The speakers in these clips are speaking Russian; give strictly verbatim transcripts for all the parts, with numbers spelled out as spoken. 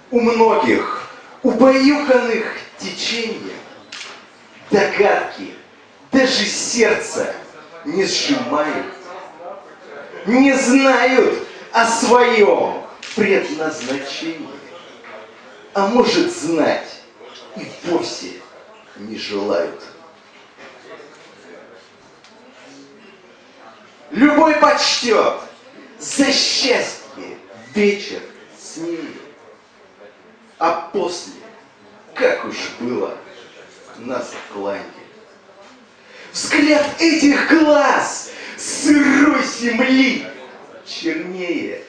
У многих, убаюканных течением, догадки даже сердце не сжимают, не знают о своем предназначении, а может знать и вовсе не желают. Любой почтет за счастье вечер с ними, а после, как уж было на закланье. Взгляд этих глаз сырой земли чернее,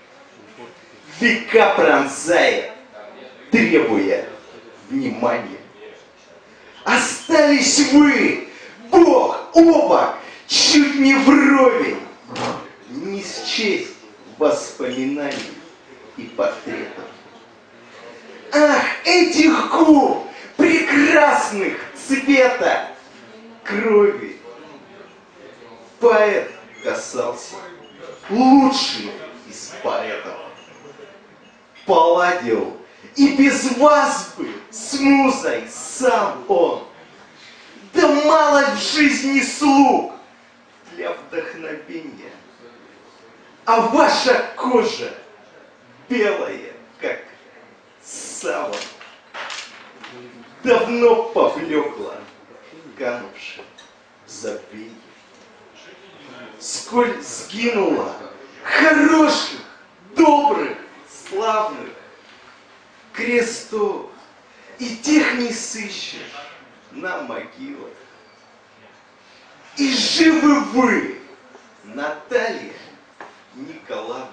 века пронзает, требуя внимания. Остались вы, Бог, оба, чуть не вровень, не счесть воспоминаний и портретов. Ах, этих губ, прекрасных цвета крови! Поэт касался, лучший из поэтов. Поладил, и без вас бы с музой сам он. Да мало в жизни слуг для вдохновения, а ваша кожа белая, как саван, давно повлекла, канувшая в забвенье. Сколь сгинуло хороших, добрых, славных крестов, и тех не сыщешь на могилах. И живы вы, Наталья Николаевна,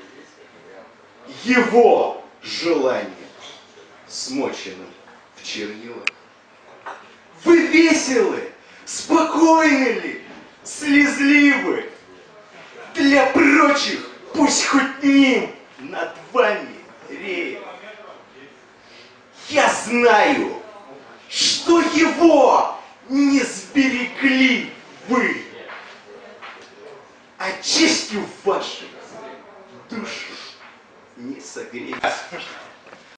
его желанием, смоченным в чернилах. Вы веселы, спокойны ли, слезливы? Для прочих пусть хоть ним над вами реет. Я знаю, что его не сберегли вы, а честью вашей душу не согреете.